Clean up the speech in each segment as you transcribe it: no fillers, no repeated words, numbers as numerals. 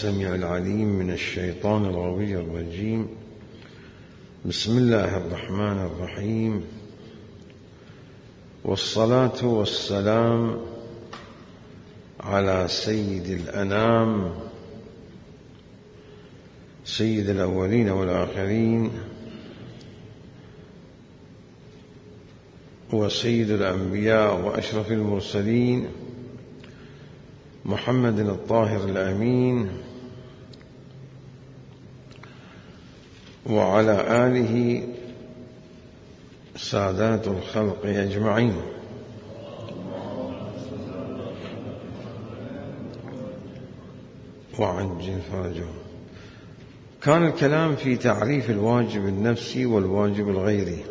السميع العليم من الشيطان الغوي الرجيم. بسم الله الرحمن الرحيم، والصلاة والسلام على سيد الأنام، سيد الأولين والآخرين، وسيد الأنبياء وأشرف المرسلين، محمد الطاهر الأمين، وعلى آله سادات الخلق أجمعين. وعجل فرجهم. كان الكلام في تعريف الواجب النفسي والواجب الغيري.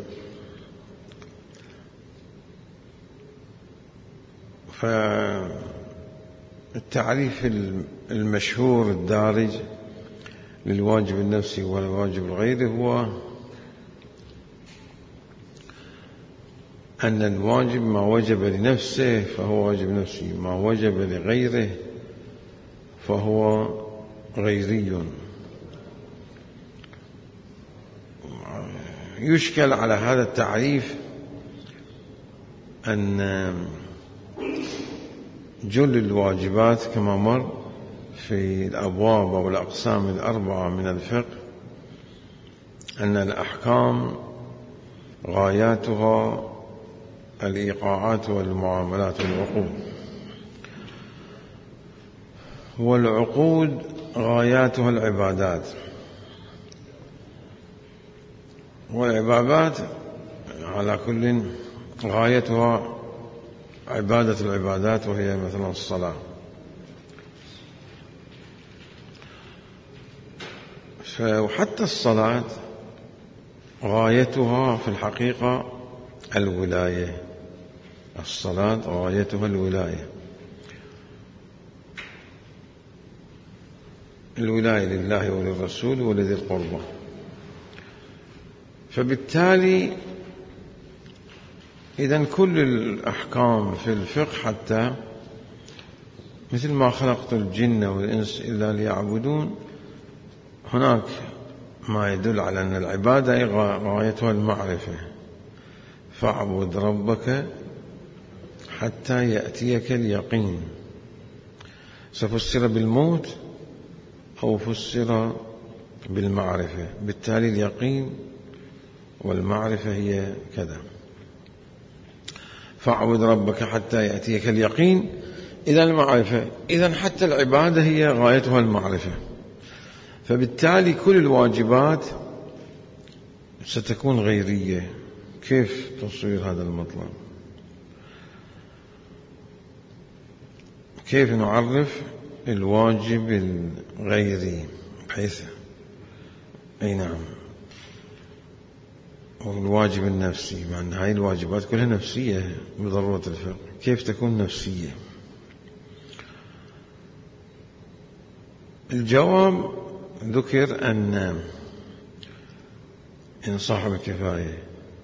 فالتعريف المشهور الدارج للواجب النفسي والواجب الغيري هو أن الواجب ما وجب لنفسه فهو واجب نفسي، ما وجب لغيره فهو غيري. يشكل على هذا التعريف أن جل الواجبات كما مر في الأبواب أو الأقسام الأربعة من الفقه أن الأحكام غاياتها الإيقاعات والمعاملات والعقود، والعقود غاياتها العبادات، والعبادات على كل غايتها عبادة العبادات، وهي مثلا الصلاة. وحتى الصلاة غايتها في الحقيقة الولاية، الصلاة غايتها الولاية، الولاية لله وللرسول ولذي القربى. فبالتالي إذن كل الأحكام في الفقه حتى مثل ما خلقت الجن والإنس إلا ليعبدون، هناك ما يدل على أن العبادة غايتها المعرفة، فاعبد ربك حتى يأتيك اليقين، سفسر بالموت أو فسر بالمعرفة. بالتالي اليقين والمعرفة هي كذا، فاعبد ربك حتى يأتيك اليقين. إذا المعرفة، إذا حتى العبادة هي غايتها المعرفة. فبالتالي كل الواجبات ستكون غيرية. كيف تصوير هذا المطلب؟ كيف نعرف الواجب الغيري؟ بحيث أي نعم، والواجب النفسي، مع أن هذه الواجبات كلها نفسية بضرورة الفقه. كيف تكون نفسية؟ الجواب ذكر أن إن صح الكفاية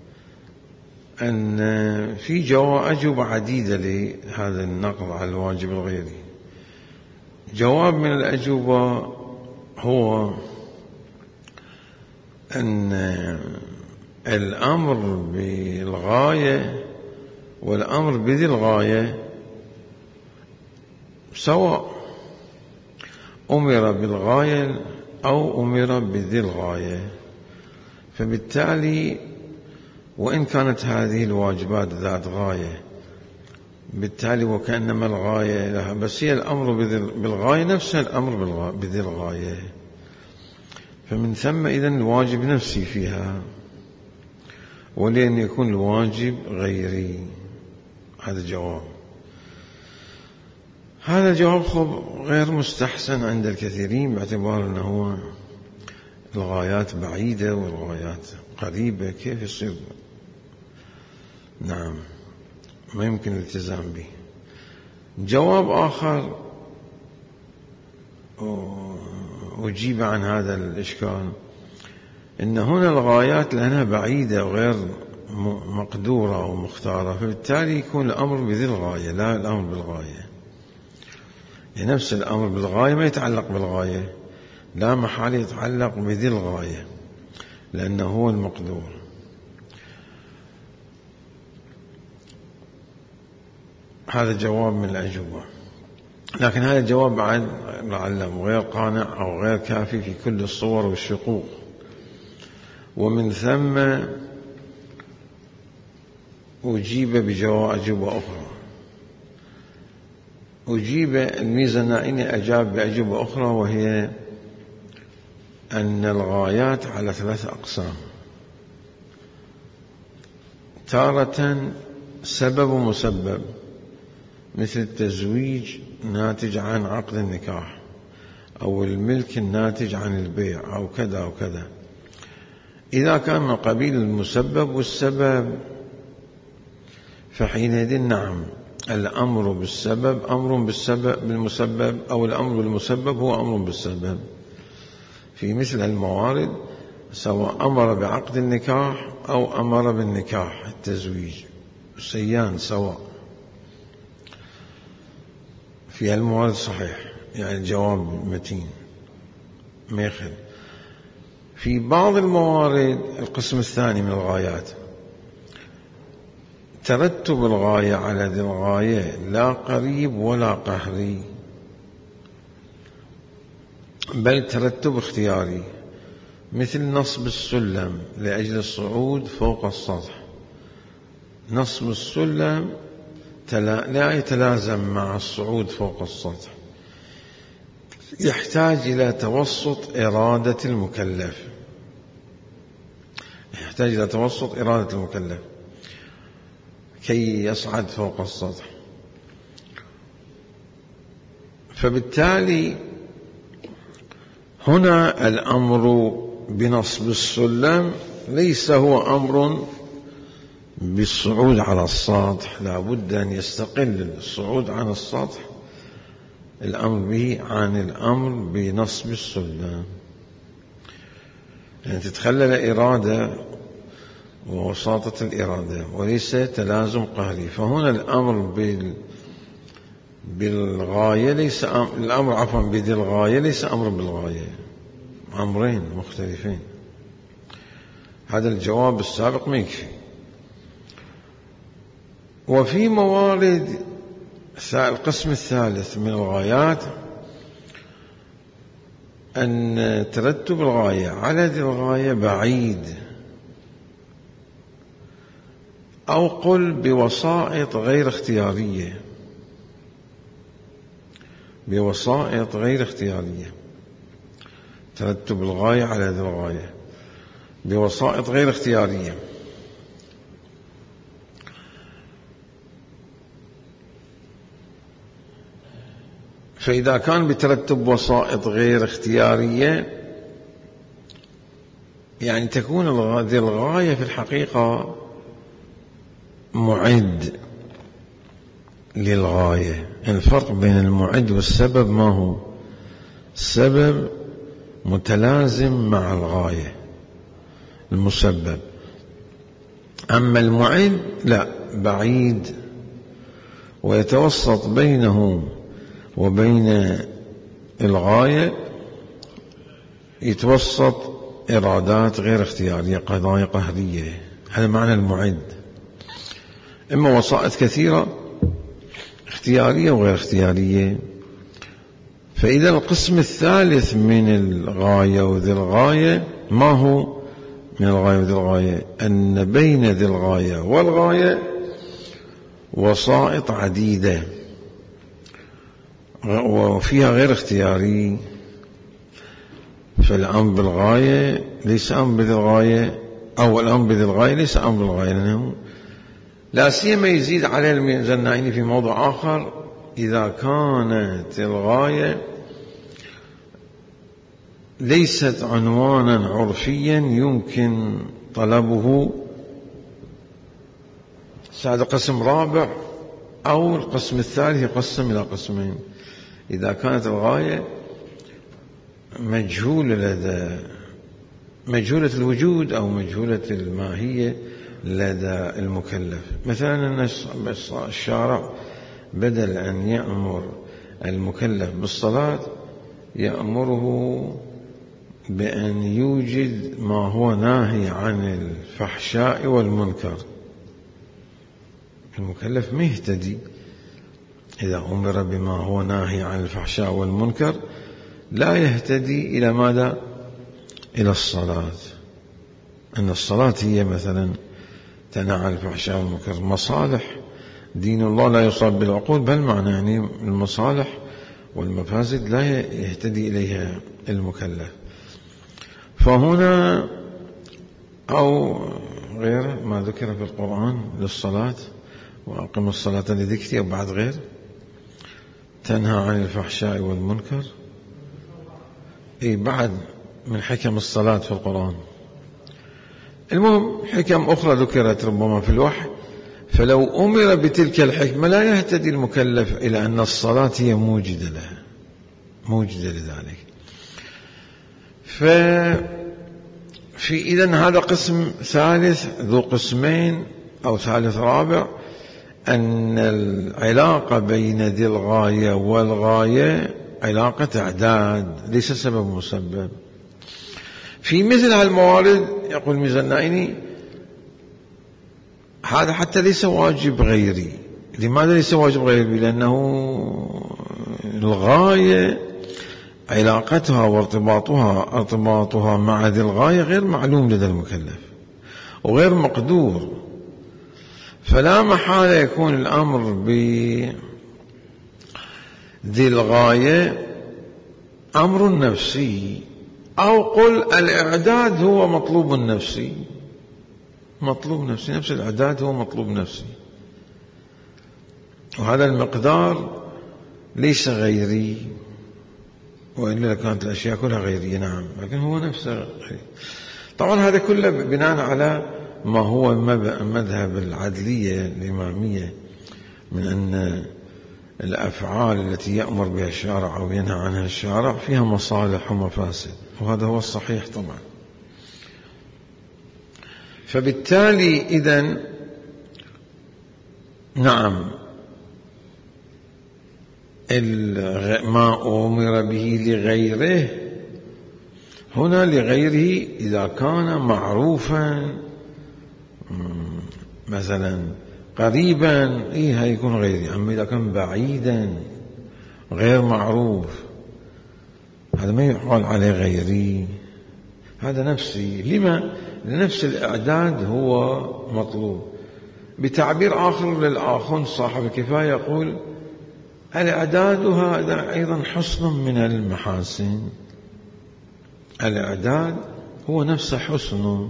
أن في أجوبة عديدة لهذا النقل على الواجب الغيري. جواب من الأجوبة هو أن الأمر بالغاية والأمر بذي الغاية سواء، أمر بالغاية أو أمر بذي الغاية. فبالتالي وإن كانت هذه الواجبات ذات غاية، بالتالي وكأنما الغاية لها، بس هي الأمر بالغاية نفسها الأمر بذي الغاية. فمن ثم إذن الواجب نفسي فيها، ولأن يكون الواجب غيري. هذا جواب. هذا جواب غير مستحسن عند الكثيرين، باعتبار أنه الغايات بعيدة والغايات قريبة، كيف يصير؟ نعم، ما يمكن الالتزام به. جواب آخر أجيب عن هذا الإشكال، إن هنا الغايات لأنها بعيدة وغير مقدورة ومختارة، فبالتالي يكون الأمر بذي الغاية لا الأمر بالغاية. نفس الأمر بالغاية ما يتعلق بالغاية، لا محال يتعلق بذي الغاية لأنه هو المقدور. هذا جواب من الأجوبة، لكن هذا الجواب بعد لعله غير قانع أو غير كافي في كل الصور والشقوق. ومن ثم أجيب بأجوبة أخرى. أجيب الميزانائي أجاب بأجوبة أخرى، وهي أن الغايات على 3 أقسام: تارة سبب ومسبب، مثل التزويج ناتج عن عقد النكاح، أو الملك الناتج عن البيع، أو كذا أو كذا. إذا كان من قبيل المسبب والسبب فحينئذ نعم، الأمر بالسبب أمر بالمسبب، أو الأمر بالمسبب هو أمر بالسبب. في مثل الموارد سواء أمر بعقد النكاح أو أمر بالنكاح التزويج، سيان سواء في الموارد صحيح، يعني الجواب متين ما يخل. في بعض الموارد القسم الثاني من الغايات ترتب الغاية على ذي الغاية لا قريب ولا قهري، بل ترتب اختياري، مثل نصب السلم لأجل الصعود فوق السطح. نصب السلم لا يتلازم مع الصعود فوق السطح، يحتاج إلى توسط إرادة المكلف، يحتاج إلى توسط إرادة المكلف كي يصعد فوق السطح. فبالتالي هنا الأمر بنصب السلم ليس هو أمر بالصعود على السطح، لا بد أن يستقل الصعود عن السطح الأمر به عن الأمر بنصب السلم، يعني تتخلل إرادة ووساطة الإرادة وليس تلازم قهري. فهنا الأمر بالغاية ليس الأمر عفوا بذي الغاية ليس أمر بالغاية، أمرين مختلفين. هذا الجواب السابق ما يكفي. وفي موارد القسم الثالث من الغايات أن ترتب الغاية على ذي الغاية بعيد، أو قل بوسائط غير اختيارية، بوسائط غير اختيارية. ترتب الغاية على ذي الغاية بوسائط غير اختيارية. فإذا كان بترتب وسائط غير اختيارية يعني تكون ذي الغاية في الحقيقة معد للغاية. الفرق بين المعد والسبب ما هو؟ السبب متلازم مع الغاية المسبب، أما المعد لا، بعيد ويتوسط بينه وبين الغاية، يتوسط إرادات غير اختيارية، قضايا قهرية. هذا معنى المعد. إما وسائط كثيرة اختيارية وغير اختيارية. فإذا القسم الثالث من الغاية وذي الغاية ما هو من الغاية وذي الغاية؟ أن بين ذي الغاية والغاية وسائط عديدة وفيها غير اختياري. فالأمر بالغاية ليس أمر بذي الغاية، أو الأمر بذي الغاية ليس أمر بالغاية، لأنه لا سيما يزيد عليه الميزانائي في موضوع آخر: إذا كانت الغاية ليست عنوانا عرفيا يمكن طلبه. هذا قسم رابع، أو القسم الثالث يقسم إلى قسمين. إذا كانت الغاية مجهولة الوجود أو مجهولة الماهية لدى المكلف. مثلا الشارع بدل أن يأمر المكلف بالصلاة يأمره بأن يوجد ما هو ناهي عن الفحشاء والمنكر. المكلف ما يهتدي إذا أمر بما هو ناهي عن الفحشاء والمنكر، لا يهتدي إلى ماذا؟ إلى الصلاة. أن الصلاة هي مثلا تنهى عن الفحشاء والمنكر، مصالح دين الله لا يصاب بالعقول، بل معنى يعني المصالح والمفاسد لا يهتدي إليها المكلف. فهنا أو غير ما ذكر في القرآن للصلاة، وأقم الصلاة لذكري، أو بعد غير تنهى عن الفحشاء والمنكر، بعد من حكم الصلاة في القرآن. المهم حكم أخرى ذكرت ربما في الوحي، فلو أمر بتلك الحكمة لا يهتدي المكلف إلى أن الصلاة هي موجدة لها، موجدة لذلك. في إذن هذا قسم ثالث ذو قسمين أو ثالث رابع، أن العلاقة بين ذي الغاية والغاية علاقة أعداد ليس سبب مسبب. في مثل هالموارد يقول الميزانائي هذا حتى ليس واجب غيري. لماذا ليس واجب غيري؟ لأنه الغاية علاقتها وارتباطها مع ذي الغاية غير معلوم لدى المكلف وغير مقدور، فلا محالة يكون الأمر بذي الغاية أمر نفسي، أو قل الإعداد هو مطلوب نفسي، مطلوب نفسي، نفس الإعداد هو مطلوب نفسي، وهذا المقدار ليس غيري، وإلا كانت الأشياء كلها غيرية. نعم، لكن هو نفسه غيري. طبعا هذا كله بناء على ما هو مذهب العدلية الإمامية من أن الأفعال التي يأمر بها الشارع أو ينهى عنها الشارع فيها مصالح ومفاسد، وهذا هو الصحيح طبعا. فبالتالي إذن نعم ما أمر به لغيره، هنا لغيره إذا كان معروفا مثلا قريبا هيكون غيري، أما إذا كان بعيدا غير معروف هذا ما يقال عليه غيري، هذا نفسي. لما؟ لنفس الإعداد هو مطلوب. بتعبير آخر للآخر صاحب الكفاية يقول الإعداد هذا أيضا حسن من المحاسن، الإعداد هو نفسه حسن،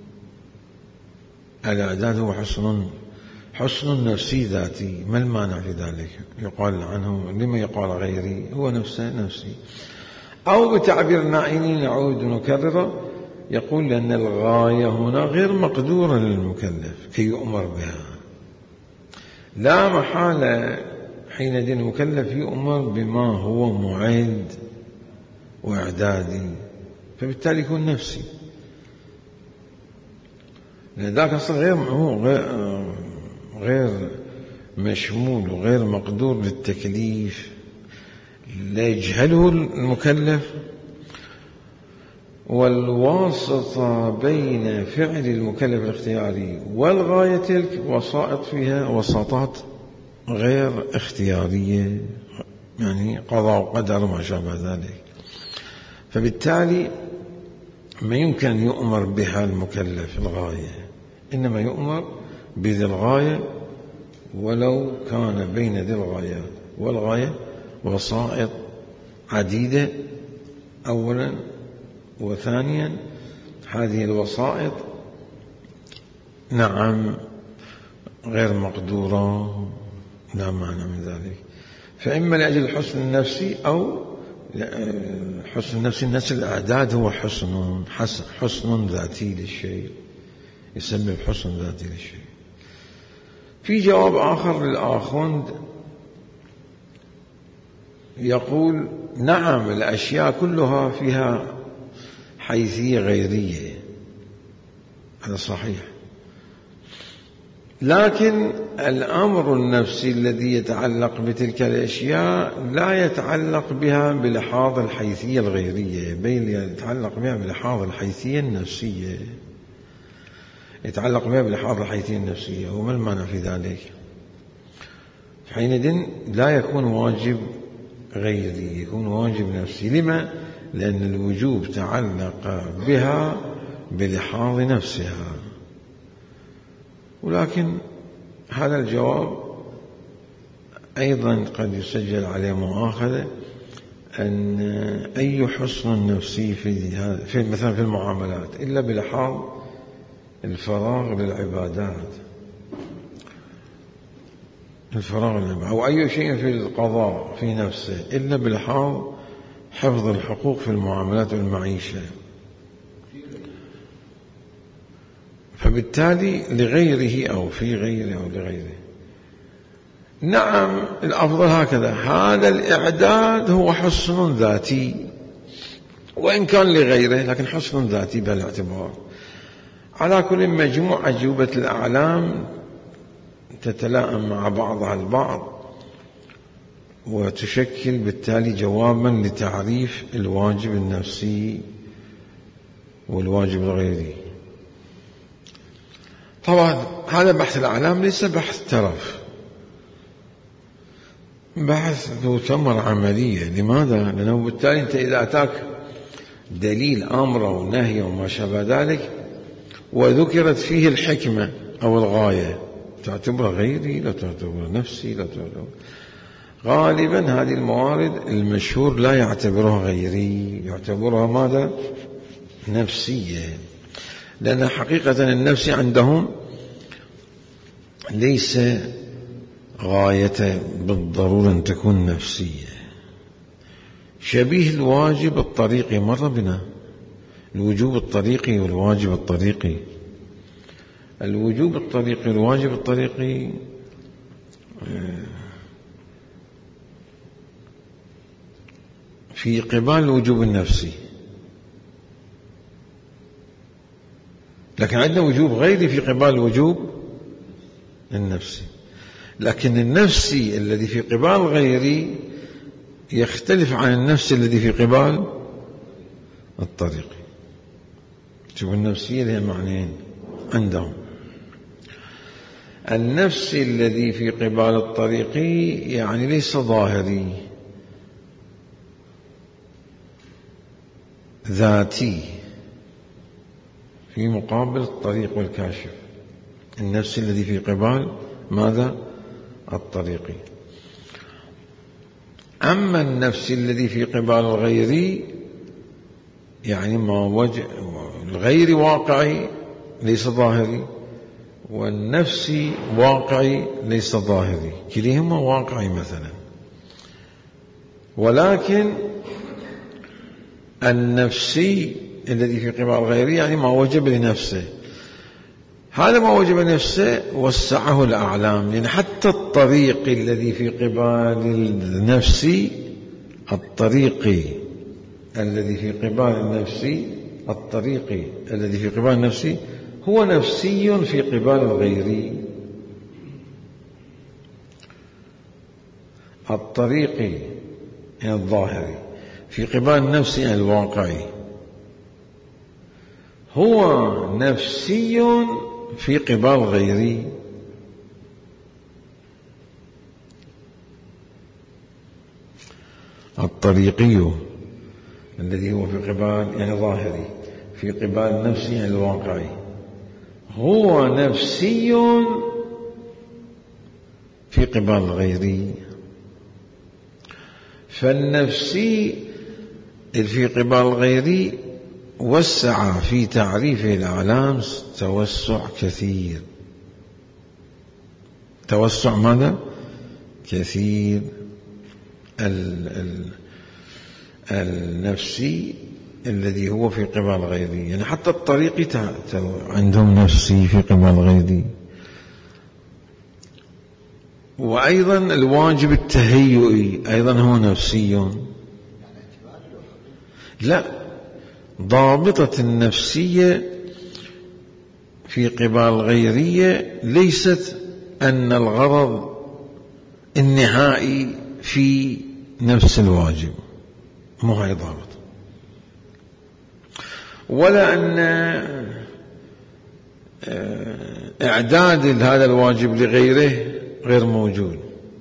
الإعداد هو حسن نفسي ذاتي. ما المانع في ذلك؟ يقال عنه لما يقال غيري؟ هو نفسه نفسي. أو بتعبير نائني نعود ونكرره يقول لأن الغاية هنا غير مقدورة للمكلف كي يؤمر بها، لا محالة حينئذ المكلف يؤمر بما هو معد وإعدادي، فبالتالي يكون نفسي. لذلك أصلا غير مشمول وغير مقدور للتكليف، لا يجهله المكلف. والواسطة بين فعل المكلف الاختياري والغاية تلك وسائط فيها وساطات غير اختيارية، يعني قضاء وقدر ما شابه ذلك. فبالتالي ما يمكن أن يؤمر بها المكلف الغاية، إنما يؤمر بذي الغاية ولو كان بين ذي الغاية والغاية وسائط عديدة أولا، وثانيا هذه الوسائط نعم غير مقدورة، لا معنى من ذلك. فإما لأجل الحسن النفسي أو حسن النفسي، النفس الأعداد هو حسن ذاتي للشيء، يسمى حسن ذاتي للشيء. في جواب آخر للآخوند يقول نعم الأشياء كلها فيها حيثية غيرية، هذا صحيح، لكن الأمر النفسي الذي يتعلق بتلك الأشياء لا يتعلق بها بلحاظ الحيثية الغيرية، بل يتعلق بها بلحاظ الحيثية النفسية، يتعلق بها بلحاظ الحيثية النفسية. وما المعنى في ذلك؟ حينئذ لا يكون واجب غيري، يكون واجب نفسي. لما؟ لأن الوجوب تعلق بها بلحاظ نفسها. ولكن هذا الجواب أيضا قد يسجل عليه مؤاخذة، أن أي حسن نفسي في مثلا في المعاملات إلا بلحاظ الفراغ للعبادات، أو أي شيء في القضاء في نفسه إلا بلحاظ حفظ الحقوق في المعاملات والمعيشة. فبالتالي لغيره أو في غيره أو لغيره. نعم الأفضل هكذا، هذا الإعداد هو حسن ذاتي وإن كان لغيره، لكن حسن ذاتي بالاعتبار. على كل مجموعة أجوبة الأعلام تتلائم مع بعضها البعض وتشكل بالتالي جوابا لتعريف الواجب النفسي والواجب الغيري. طبعا هذا بحث الأعلام ليس بحث ترف، بحث ذو ثمرة عملية. لماذا؟ لأنه بالتالي أنت إذا أتاك دليل أمر ونهي وما شابه ذلك وذكرت فيه الحكمة أو الغاية، تعتبر غيري لا تعتبر نفسي لا تعتبر. غالبا هذه الموارد المشهور لا يعتبرها غيري، يعتبرها ماذا؟ نفسية. لأن حقيقة النفس عندهم ليس غاية بالضرورة أن تكون نفسية. شبيه الواجب الطريقي، مر بنا الوجوب الطريقي والواجب الطريقي. الوجوب الطريقي والواجب الطريقي في قبال الوجوب النفسي، لكن عندنا وجوب غيري في قبال الوجوب النفسي. لكن النفسي الذي في قبال غيري يختلف عن النفس الذي في قبال الطريقي. شوف النفسية لها معنيين عندهم. النفس الذي في قبال الطريقي يعني ليس ظاهري، ذاتي، في مقابل الطريق والكاشف. النفس الذي في قبال ماذا؟ الطريقي. أما النفس الذي في قبال الغيري يعني ما وجه الغير واقعي ليس ظاهري، والنفسي واقعي ليس ظاهري، كليهما واقعي مثلا. ولكن النفسي الذي في قبال غيره يعني ما وجب لنفسه. هذا ما وجب لنفسه وسعه الأعلام، لأن حتى الطريق الذي في قبال النفسي، الطريقي الذي في قبال النفسي، الطريقي الذي في قبال النفسي هو نفسي في قبال الغيري. الطريقي يعني الظاهري في قبال النفسي يعني الواقعي هو نفسي في قبال غيري. الطريقي الذي هو في قبال يعني ظاهري في قبال النفسي يعني الواقعي هو نفسي في قبال غيري. فالنفسي في قبال غيري وسع في تعريفه الأعلام توسع كثير. توسع ماذا؟ كثير. النفسي الذي هو في قبال غيري يعني حتى الطريق عندهم نفسي في قبال غيري. وأيضا الواجب التهيئي أيضا هو نفسي. لا، ضابطة النفسية في قبال الغيرية ليست أن الغرض النهائي في نفس الواجب، مو هاي ضابط، ولا أن إعداد هذا الواجب لغيره غير موجود،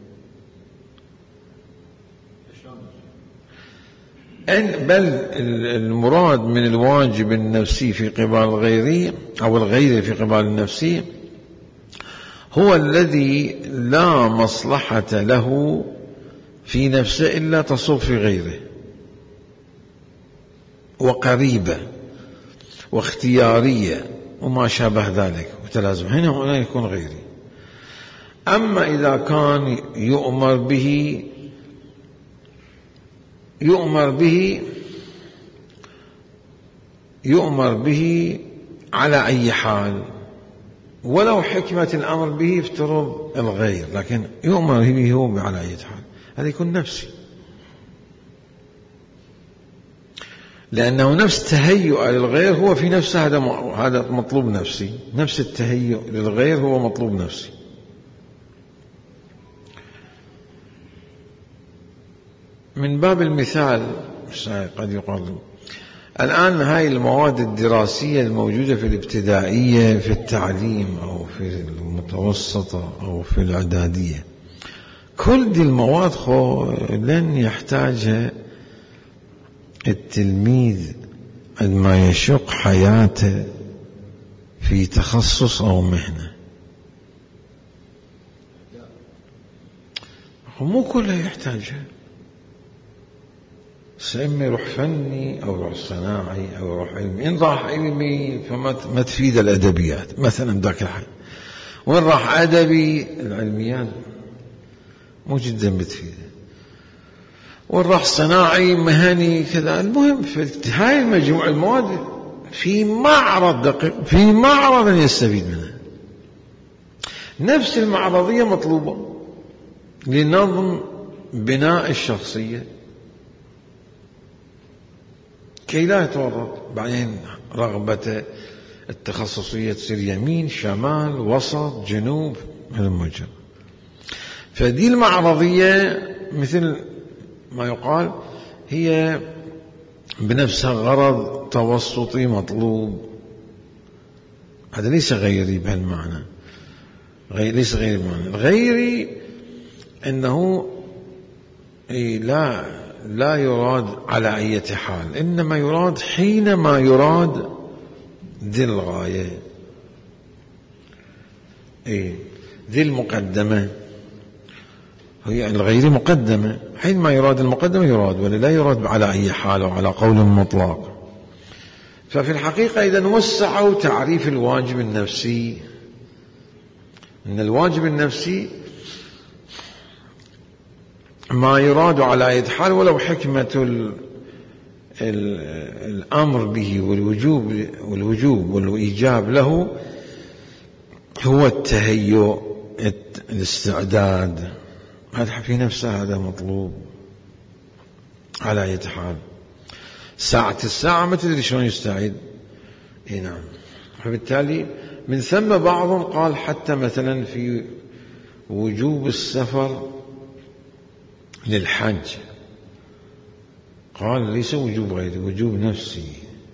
بل المراد من الواجب النفسي في قبال الغيري أو الغير في قبال النفسي هو الذي لا مصلحة له في نفسه إلا تصب في غيره، وقريبة واختيارية وما شابه ذلك وتلازم، هنا يكون غيري. أما إذا كان يؤمر به على أي حال، ولو حكمة الأمر به يفترض الغير، لكن يؤمر به هو على أي حال، هذا يكون نفسي، لأنه نفس تهيؤ للغير هو في نفسه، هذا مطلوب نفسي، نفس التهيؤ للغير هو مطلوب نفسي. من باب المثال قد يقال الآن هاي المواد الدراسية الموجودة في الابتدائية في التعليم أو في المتوسطة أو في الإعدادية، كل دي المواد لن يحتاجها التلميذ عندما يشق حياته في تخصص أو مهنة، مو كلها يحتاجها، سيما يروح فني أو يروح صناعي أو يروح علمي. إن راح علمي فما تفيد الأدبيات مثلا ذاك الحين، وإن راح أدبي العلميات مو جدا بتفيده، وإن راح صناعي مهني كذا. المهم في هاي المجموعة المواد في معرض دقيق، في معرض أن يستفيد منها. نفس المعرضية مطلوبة لنظم بناء الشخصية كي لا يتورط بعدين رغبة التخصصية تصير يمين شمال وسط جنوب هالمجرى. فدي المعرضية مثل ما يقال هي بنفسها غرض توسطي مطلوب، هذا ليس غيري بهالمعنى، ليس غيري بمعنى الغيري أنه لا يراد على أي حال، إنما يراد حينما يراد ذي الغاية، ذي المقدمة، هي الغير مقدمة، حينما يراد المقدمة يراد، ولا لا يراد على أي حال وعلى قول مطلق. ففي الحقيقة إذا وسعوا تعريف الواجب النفسي، إن الواجب النفسي ما يراد على أي حال ولو حكمة الأمر به والوجوب والإيجاب له هو التهيؤ الاستعداد، هذا في نفسه هذا مطلوب على أي حال. ساعة الساعة ما تدري شلون يستعد، نعم. فبالتالي من ثم بعضهم قال حتى مثلا في وجوب السفر للحج قال ليس وجوب غيري، وجوب نفسي.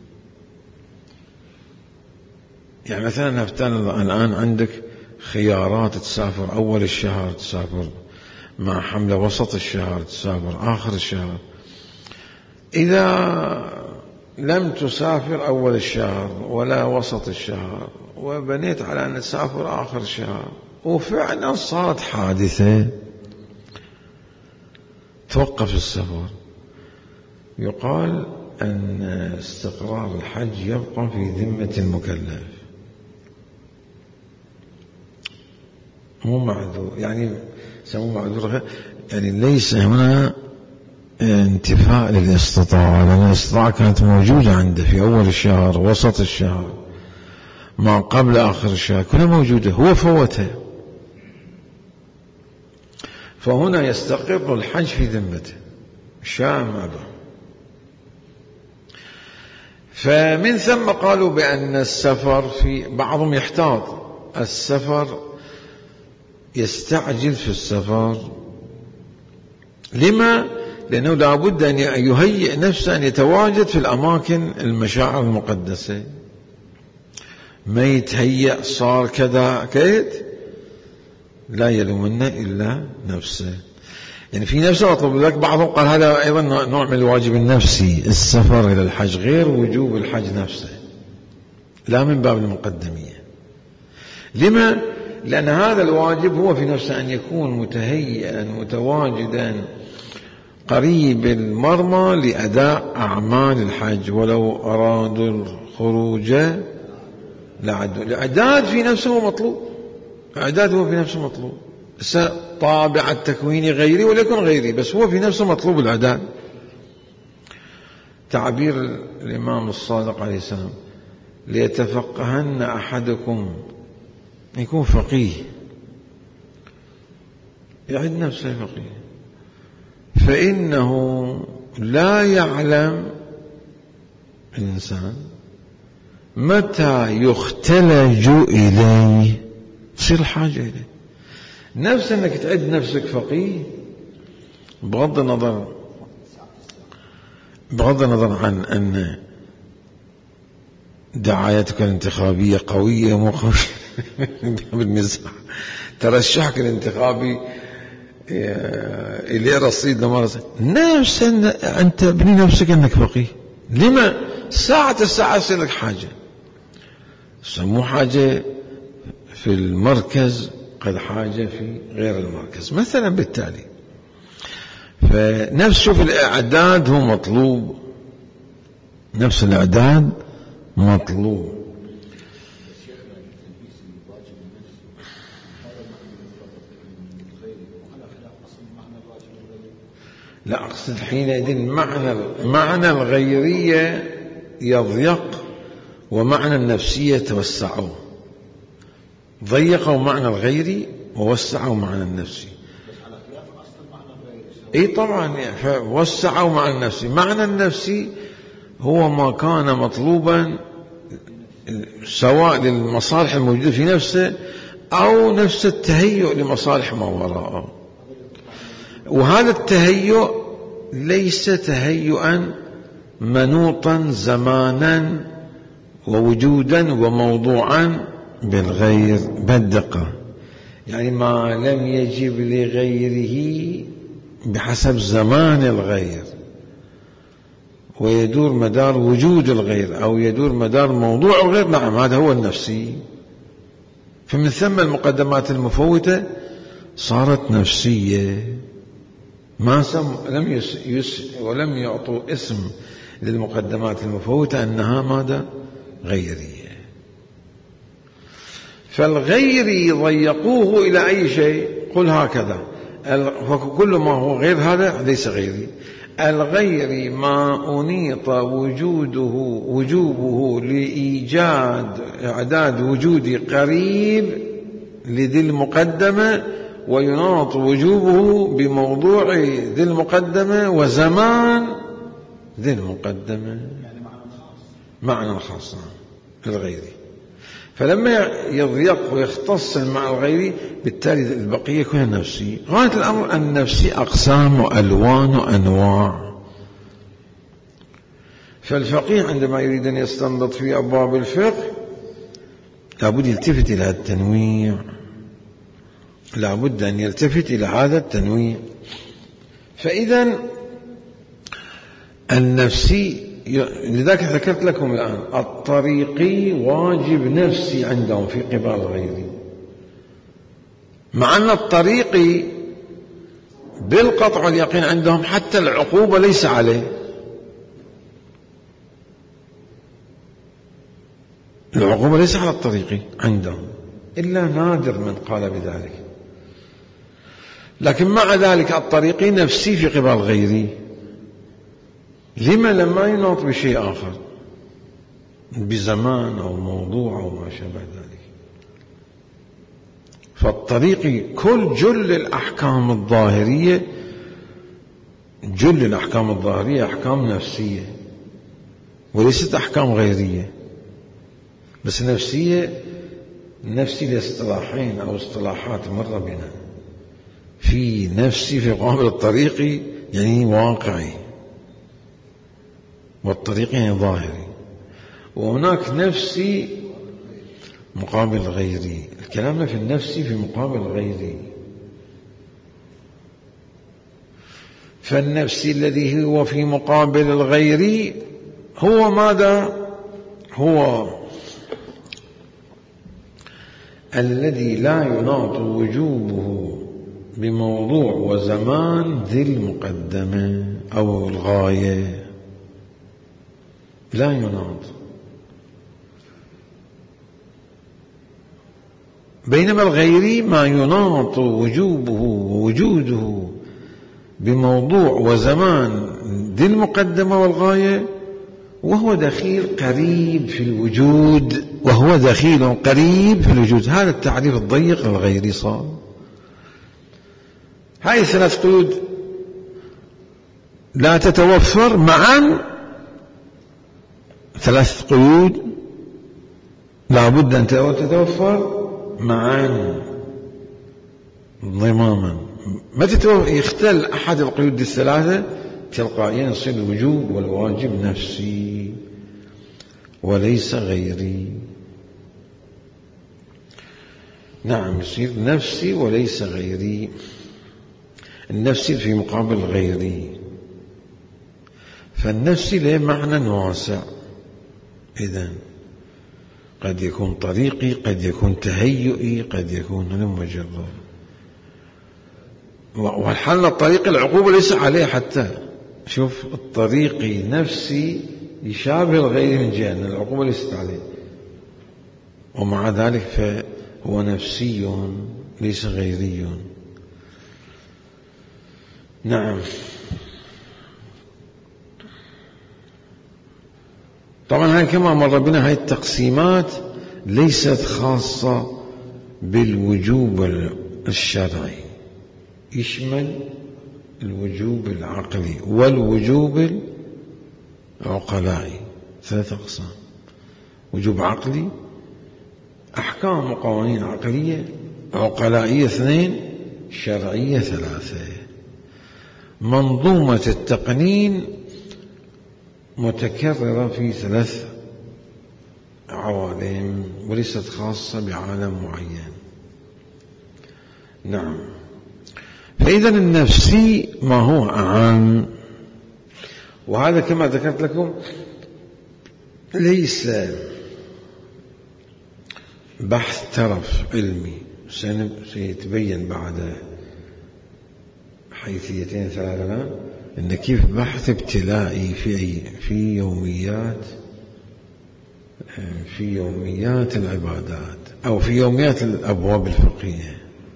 يعني مثلا نفترض الآن عندك خيارات، تسافر أول الشهر، تسافر مع حملة وسط الشهر، تسافر آخر الشهر. إذا لم تسافر أول الشهر ولا وسط الشهر وبنيت على أن تسافر آخر الشهر وفعلا صارت حادثة توقف السفر، يقال أن استقرار الحج يبقى في ذمة المكلف، مو معذور، يعني سموه معذور، يعني ليس هنا انتفاء للاستطاعة، لأن الاستطاعة كانت موجودة عنده في أول الشهر وسط الشهر ما قبل آخر الشهر كلها موجودة، هو فوتها، فهنا يستقر الحج في ذمته شاء ما أبى. فمن ثم قالوا بأن السفر، في بعضهم يحتاط السفر، يستعجل في السفر. لما؟ لأنه لا بد أن يهيئ نفسه أن يتواجد في الأماكن المشاعر المقدسة. ما يتهيأ صار كذا كيد، لا يلومن إلا نفسه. يعني في نفسه مطلوب. لك بعضهم قال هذا أيضا نوع من الواجب النفسي، السفر إلى الحج غير وجوب الحج نفسه، لا من باب المقدمية. لما؟ لأن هذا الواجب هو في نفسه أن يكون متهيئا متواجدا قريب المرمى لأداء أعمال الحج، ولو أرادوا الخروج لعدوا. الإعداد في نفسه مطلوب، الإعداد هو في نفسه مطلوب. طابع التكوين غيري وليكن غيري، بس هو في نفسه مطلوب الإعداد. تعبير الإمام الصادق عليه السلام: ليتفقهن أحدكم، يكون فقيه، يعد نفسه فقيه، فإنه لا يعلم الإنسان متى يختلج إليه، تصير الحاجة إليه. نفس أنك تعد نفسك فقيه، بغض النظر عن أن دعايتك الانتخابية قوية مو قوية بالمزاح، ترشحك الانتخابي إليه رصيد لما رصيد، نفس أنت بني نفسك أنك فقيه. لما؟ ساعة يصير لك حاجة، مو حاجة في المركز، قد حاجة في غير المركز مثلا. بالتالي فنفس، شوف الإعداد هو مطلوب، نفس الإعداد مطلوب. لا، أقصد حينئذ معنى الغيرية يضيق ومعنى النفسية توسعوا. ضيقوا معنى الغيري ووسعوا معنى النفسي. اي طبعا، فوسعوا معنى النفسي. معنى النفسي هو ما كان مطلوبا سواء للمصالح الموجودة في نفسه أو نفس التهيؤ لمصالح ما وراءه. وهذا التهيؤ ليس تهيئا منوطا زمانا ووجودا وموضوعا بالغير، بالدقة. يعني ما لم يجب لغيره بحسب زمان الغير ويدور مدار وجود الغير أو يدور مدار موضوع الغير، نعم هذا هو النفسي. فمن ثم المقدمات المفوتة صارت نفسية، ما ولم يعطوا اسم للمقدمات المفوتة أنها ماذا؟ غيرية. فالغيري ضيقوه إلى أي شيء؟ قل هكذا: فكل ما هو غير هذا ليس غيري. الغيري ما أنيط وجوبه لإيجاد إعداد وجودي قريب لذي المقدمة، ويناط وجوبه بموضوع ذي المقدمة وزمان ذي المقدمة، معنى خاص للغيري. فلما يضيق ويختص مع الغيري، بالتالي البقية يكون نفسي. غاية الأمر النفسي أقسام وألوان وأنواع. فالفقيه عندما يريد أن يستنبط في أبواب الفقه لابد يلتفت إلى التنويع، لابد أن يلتفت إلى هذا التنويع. فإذا النفسي، لذلك ذكرت لكم الآن الطريقي واجب نفسي عندهم في قبال غيري، مع أن الطريقي بالقطع واليقين عندهم حتى العقوبة ليس عليه، العقوبة ليس على الطريقي عندهم، إلا نادر من قال بذلك. لكن مع ذلك الطريقي نفسي في قبال غيري. لما؟ لما يناط بشيء آخر، بزمان أو موضوع أو ما شابه ذلك. فالطريقي جل الأحكام الظاهرية أحكام نفسية، وليست أحكام غيرية بس نفسية. نفسي لاصطلاحين أو اصطلاحات مر بنا، في نفسي في مقابل الطريقي يعني واقعي، والطريقي يعني ظاهري، وهناك نفسي مقابل غيري. الكلام في النفسي في مقابل غيري. فالنفسي الذي هو في مقابل الغيري هو ماذا؟ هو الذي لا يناط وجوبه بموضوع وزمان ذي المقدمة أو الغاية، لا يناط. بينما الغيري ما يناط وجوبه ووجوده بموضوع وزمان ذي المقدمة والغاية، وهو دخيل قريب في الوجود، وهو دخيل قريب في الوجود. هذا التعريف الضيق الغيري صار. هاي الثلاث قيود لا تتوفر معا، ثلاث قيود لا بد أن تتوفر معا ضماما. ما يختل أحد القيود الثلاثة تلقائيا يصير الوجوب والواجب نفسي وليس غيري. نعم، يصير نفسي وليس غيري. النفسي في مقابل غيري، فالنفسي له معنى واسع. إذن قد يكون طريقي، قد يكون تهيئي، قد يكون مجرد. والحل الطريقي العقوبة ليس عليه حتى. شوف، الطريقي نفسي يشابه الغير من جهة أن العقوبة ليست عليه، ومع ذلك فهو نفسي ليس غيري. نعم. طبعا هاي كما مر بنا، هاي التقسيمات ليست خاصة بالوجوب الشرعي، يشمل الوجوب العقلي والوجوب العقلائي. ثلاثة أقسام: وجوب عقلي، أحكام وقوانين عقلية، عقلائية 2، شرعية 3. منظومة التقنين متكررة في 3 عوالم وليست خاصة بعالم معين. نعم. فإذا النفسي ما هو أعم، وهذا كما ذكرت لكم ليس بحث ترف علمي، سيتبين بعد حيثيتين 3 إن كيف بحث ابتلائي في يوميات العبادات أو في يوميات الأبواب الفقهية.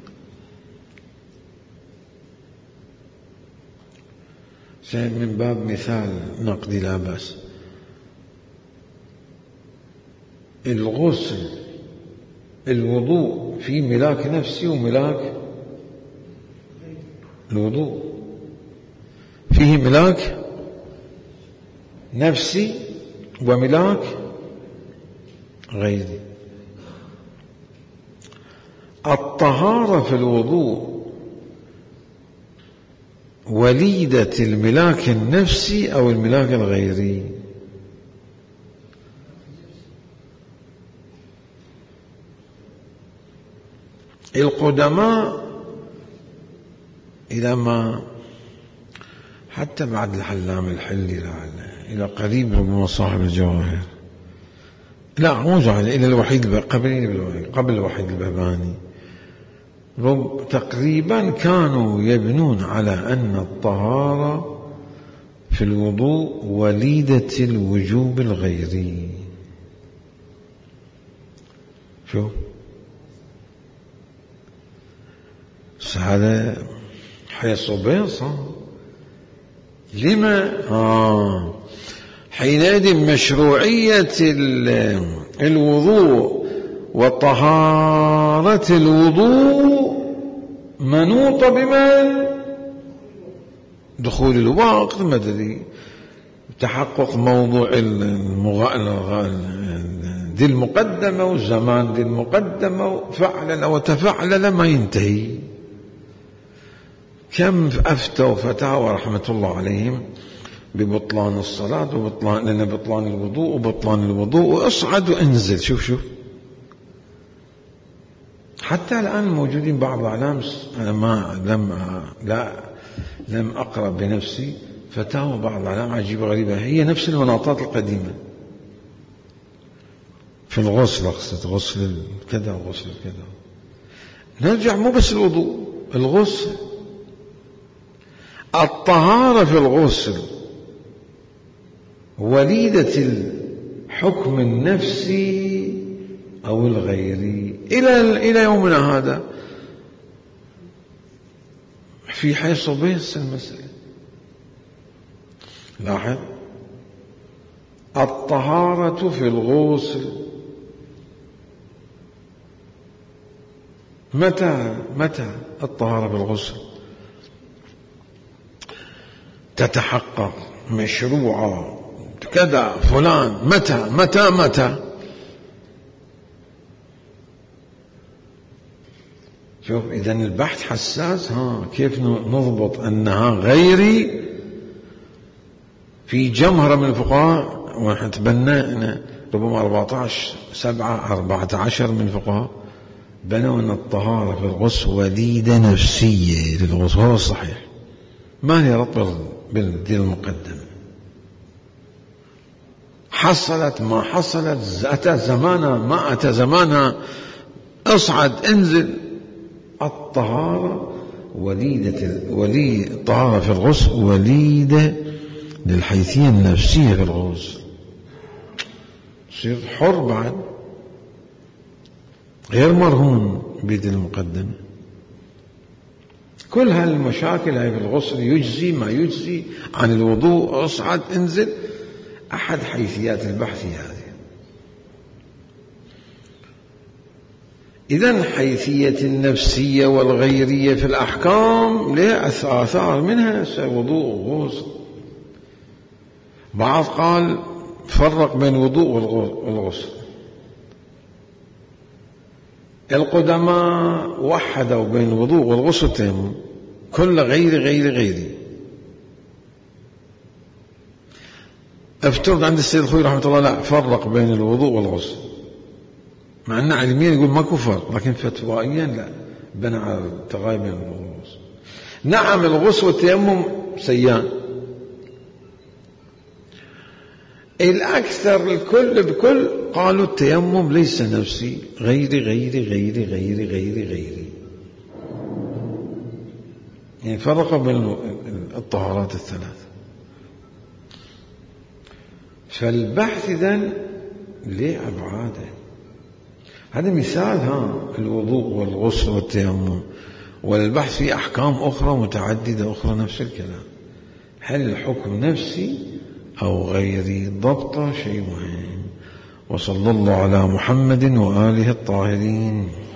من باب مثال نقدي لا بأس. الغسل، الوضوء في ملاك نفسي وملاك الوضوء فيه ملاك نفسي وملاك غيري. الطهارة في الوضوء وليدة الملاك النفسي أو الملاك الغيري؟ القدماء إلى ما حتى بعد الحلام الحلي إلى قريب من صاحب الجواهر، لا مو جاهل، إلى الوحيد قبل الوحيد البهباني، تقريبا كانوا يبنون على أن الطهارة في الوضوء وليدة الوجوب الغيري. شو هذا حيث بيصة لما حينئذ مشروعية الوضوء وطهارة الوضوء منوطة بمن؟ دخول الوقت مدري، تحقق موضوع ذي المقدمة والزمان ذي المقدمة وفعلل وتفعلل ما ينتهي. كم أفتوا فتاوى رحمة الله عليهم ببطلان الصلاة بطلان الوضوء وبطلان الوضوء واصعد وانزل. شوف حتى الآن موجودين بعض الأعلام. أنا لم أقرأ بنفسي فتاوى بعض الأعلام عجيبة غريبة، هي نفس المناطات القديمة في الغسل، أقصد غسل كذا وغسل كذا. نرجع مو بس الوضوء، الغسل، الطهارة في الغسل وليدة الحكم النفسي أو الغيري إلى يومنا هذا في حيث بيص المسألة. لاحظ، الطهارة في الغسل متى الطهارة في الغسل تتحقق مشروعة كذا فلان؟ متى شوف، إذن البحث حساس. كيف نضبط أنها غيري؟ في جمهرة من الفقهاء، ونحن تبنى ربما 14 من الفقهاء بنوا أن الطهارة في الغسل وليدة نفسية للغسل، هو الصحيح، ما هي ربط بالدين المقدم. حصلت ما حصلت، أتى زمانها ما أتى زمانها، اصعد انزل. الطهارة الطهارة في الغسل وليدة للحيثية النفسية في الغسل. تصير حر بعد، غير مرهون بيد المقدمة. كل هالمشاكل هاي في الغسل يجزي ما يجزي عن الوضوء، اصعد انزل، أحد حيثيات البحث هذه. إذن حيثية النفسية والغيرية في الأحكام لها آثار، منها وضوء وغسل. بعض قال فرق بين الوضوء والغسل. القدماء وحدوا بين الوضوء والغسل تيمم، كل غيري. افترض عند السيد الخوي رحمة الله لا، فرق بين الوضوء والغسل، مع أن علميا يقول ما كفر، لكن فتوائيا لا، بنى على التغاير بين الوضوء والغسل. نعم، الغسل والتيمم سيان، الأكثر الكل بكل قالوا التيمم ليس نفسي، غيري. يعني فرق بين الطهارات الثلاث. فالبحث إذن ليه أبعاده. هذا مثال الوضوء والغسل والتيمم، والبحث في أحكام أخرى متعددة أخرى نفس الكلام. هل الحكم نفسي أو غيري؟ ضبطه شيء مهم. وصلى الله على محمد وآله الطاهرين.